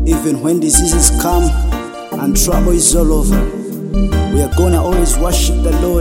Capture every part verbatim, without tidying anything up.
Even when diseases come and trouble is all over, we are gonna always worship the Lord.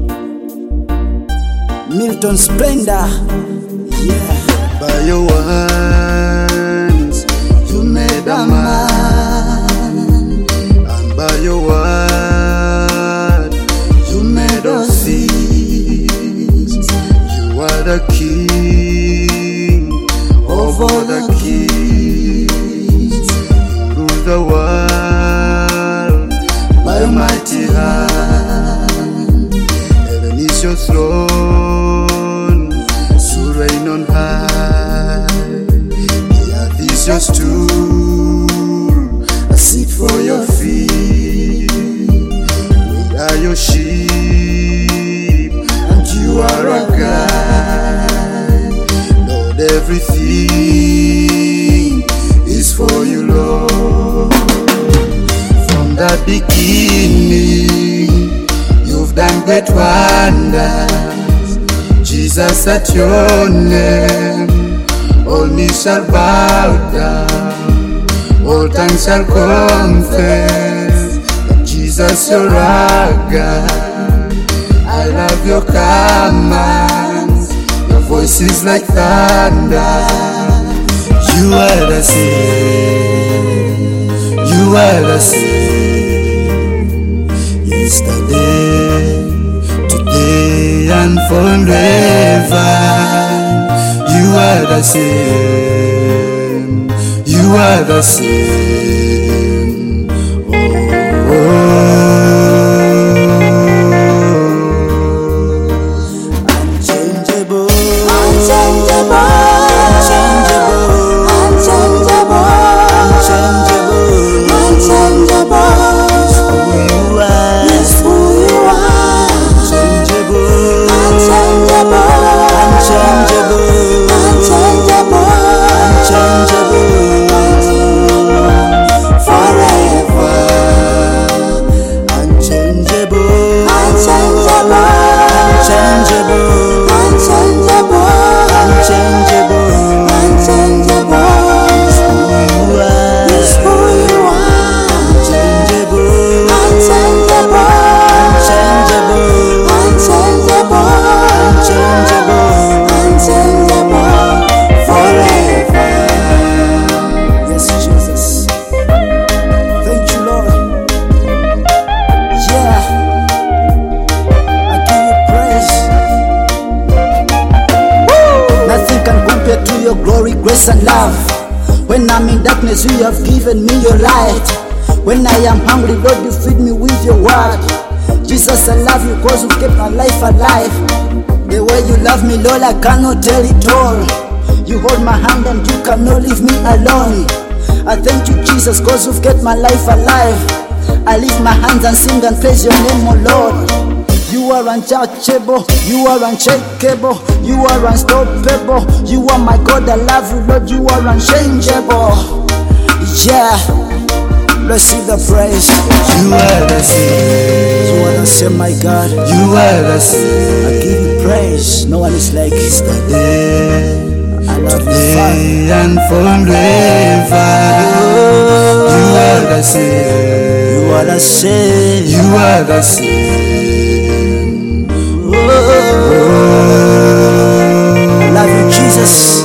Milton Splendor, yeah. By your hands you made a man, and by your word you made all things. You are the King of all the kings. You rule the world by your mighty hand. Heaven is your throne, you reign on high. The earth is your stool, a seat for your feet. We are your sheep, and you are our guide. Lord, everything is for you, Lord. From the beginning, you've done great wonders. Jesus, at your name, all knees shall bow down, all tongues shall confess that Jesus, you're our God. I love your commands, your voice is like thunder. You are the same, you are the same, yesterday, today and forever. You are the same, you are the same. Oh, oh. Unchangeable, Unchangeable, unchangeable, unchangeable, unchangeable. is who you are. Unchangeable, Unchangeable, unchangeable, unchangeable, unchangeable, forever. unchangeable, Unchangeable, unchangeable, unchangeable, unchangeable. unchangeable, You are is who you are. unchangeable, Unchangeable, unchangeable, unchangeable, unchangeable. unchangeable, forever. Yes, Jesus. Thank you, Lord. Yeah, I give you praise. Nothing can compare to your glory, grace, and love. When I'm in darkness, you have given me your light. When I am hungry, Lord, you feed me with your word. Jesus, I love you because you kept my life alive. The way you love me, Lord, I cannot tell it all. You hold my hand and you cannot leave me alone. I thank you, Jesus, because you've kept my life alive. I lift my hands and sing and praise your name, oh Lord. You are untouchable, you are unshakable, you are unstoppable. You are my God, I love you, Lord, you are unchangeable. Yeah, receive the praise. You are the same, You are the same, my God. you are the same. I give you praise, no one is like you. Yesterday, I love you, today Father. and forever. You are the same, You are the same. you are the same. I love you, Jesus.